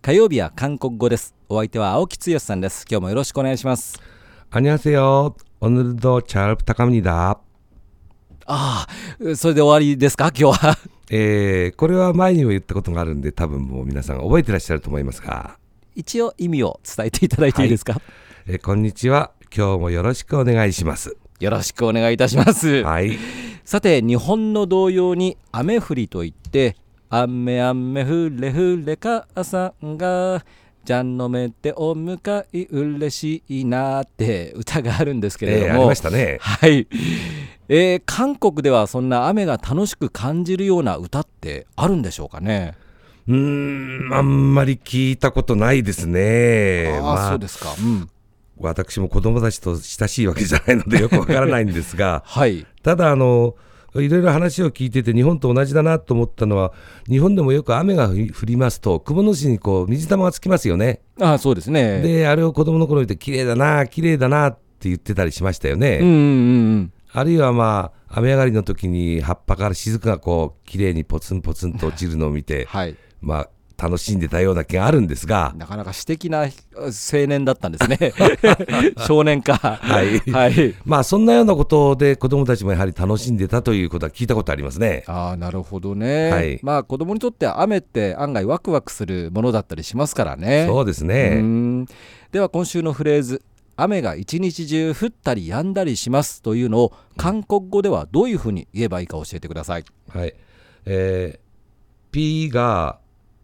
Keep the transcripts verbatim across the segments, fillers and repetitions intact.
火曜日は韓国語です。お相手は青木剛さんです。今日もよろしくお願いします。 안녕하세요。오늘도 잘 부탁합니다。 ああ、それで終わりですか今日は。 えー、これは前にも言ったことがあるんで、多分もう皆さん覚えてらっしゃると思いますが、 一応意味を伝えていただいていいですか？ はい、えー、こんにちは。今日もよろしくお願いします。 よろしくお願いいたします。 はい。 さて、日本の童謡に雨降りといって雨雨降れ降れ母さんがじゃんのめてお迎え嬉しいなって歌があるんですけれども、 えー、ありましたね。 はい、えー、韓国ではそんな雨が楽しく感じるような歌ってあるんでしょうかね？ うーん、あんまり聞いたことないですね。 あ、まあ、そうですか、うん、 私も子供たちと親しいわけじゃないのでよくわからないんですが、 はい、ただあのいろいろ話を聞いてて日本と同じだなと思ったのは、日本でもよく雨が降りますと雲の下にこう水玉がつきますよね。 ああ、そうですね。 であれを子供の頃見て綺麗だな綺麗だなって言ってたりしましたよね。 うんうんうん、 あるいはまあ雨上がりの時に葉っぱから雫がこう綺麗にポツンポツンと落ちるのを見て、はい、まあ楽しんでたような気があるんですが、 なかなか詩的な青年だったんですね少年か、 はい、はい、まあそんなようなことで子どもたちもやはり楽しんでたということは聞いたことありますね。 ああ、なるほどね、はい、まあ子どもにとっては雨って案外ワクワクするものだったりしますからね。 そうですね。 うーん、では今週のフレーズ、雨が一日中降ったり止んだりしますというのを韓国語ではどういうふうに言えばいいか教えてください。 はい、えー、Pが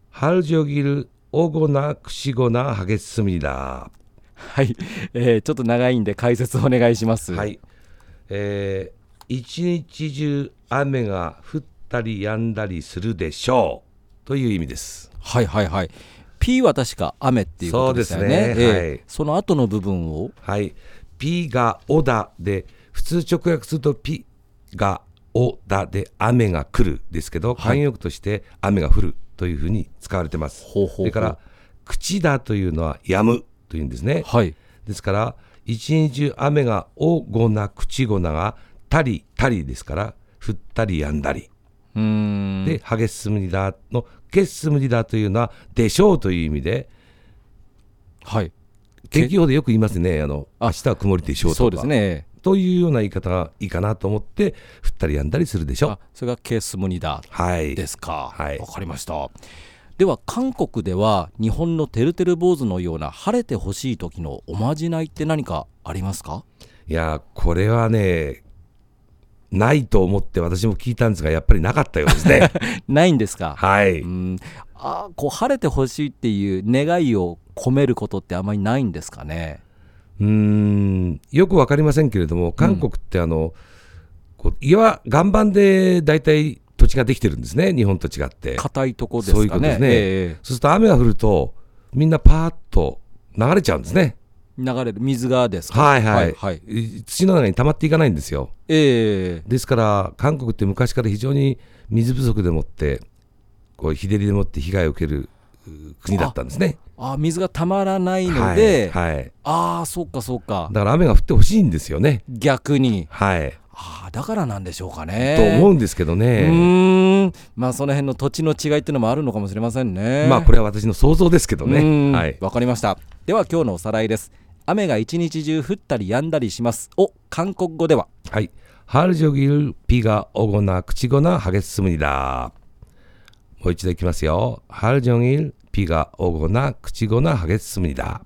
하루종일 오거나 그치거나 하겠습니다。 はい、えー、ちょっと長いんで解説お願いします。 はい、えー、一日中雨が降ったり止んだりするでしょうという意味です。 はいはいはい。P は確か雨っていうことですよね。 そうですね、 えーはい、 その後の部分を、 はい、P がおだで、普通直訳すると P がおだで雨が来るですけど、慣用句として雨が降るというふうに使われてます。ほうほうほう。それから口だというのは止むというんですね。はい、ですから一日中雨がおごな口ごながたりたりですから降ったり止んだり、うーんでハゲスムニダのゲスムニダというのはでしょうという意味で、はい、天気予報でよく言いますね。あの明日は曇りでしょうとか、そうですね、というような言い方がいいかなと思って、降ったり止んだりするでしょう。あ、 それがケースムニダですか。はい、わかりました。では韓国では日本のてるてる坊主のような晴れてほしい時のおまじないって何かありますか？ いや、これはねないと思って私も聞いたんですが、やっぱりなかったようですねないんですか？ はい。 うん、あ、こう晴れてほしいっていう願いを込めることってあまりないんですかね？ うーん、よくわかりませんけれども、韓国ってあの、うん、こう岩岩盤でだいたい土地ができてるんですね。日本と違って硬いとこですかね。そういうことですね、えー、 そうすると雨が降るとみんなパーッと流れちゃうんですね。 流れる水がですか？ はいはい、はいはい、土の中に溜まっていかないんですよ、えー、ですから韓国って昔から非常に水不足でもってこう日照りでもって被害を受ける国だったんですね。 ああ、水がたまらないので、はいはい、ああ、そうかそうか。 だから雨が降ってほしいんですよね、 逆に。 はい、 ああ、だからなんでしょうかね。 と思うんですけどね。 うーん、まあその辺の土地の違いっていうのもあるのかもしれませんね。 まあこれは私の想像ですけどね。 はい、わかりました。では今日のおさらいです。雨が一日中降ったり止んだりしますを韓国語では、 はい、하루종일 비가 오거나 그치거나 하겠습니다。もう一度いきますよ。하루종일 비가 오거나 그치거나 하겠습니다。